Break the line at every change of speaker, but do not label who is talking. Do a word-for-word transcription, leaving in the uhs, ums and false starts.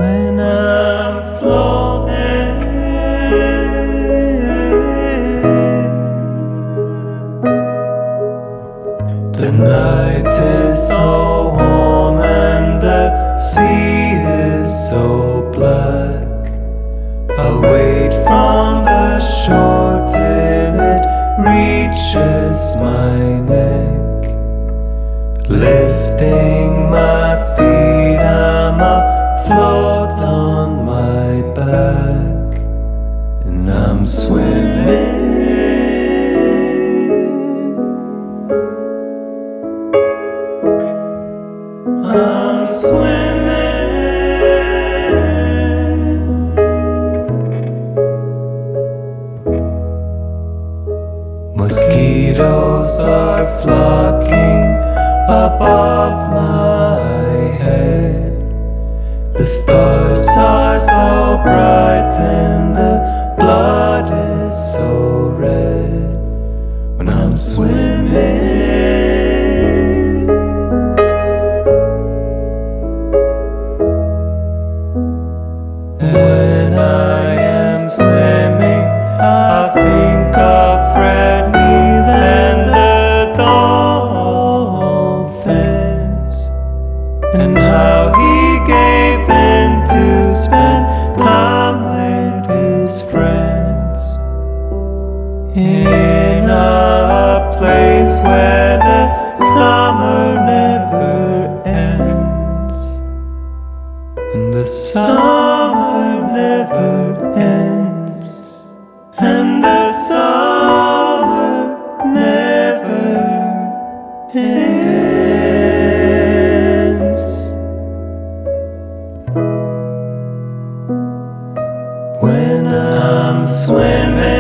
when I'm floating. The night is so warm and the sea is so black. I wait from the shore till it reaches my neck. Lifting my feet, I'm afloat on my back, and I'm swimming. I'm swimming. Mosquitoes are flocking above my head. The stars are so bright and the blood is so red when I'm swimming. When I am swimming, I think of Fred Neil and the dolphins, and how he gave in to spend time with his friends in a place where the summer never ends, and the summer never ends, and the summer never ends. When I'm swimming.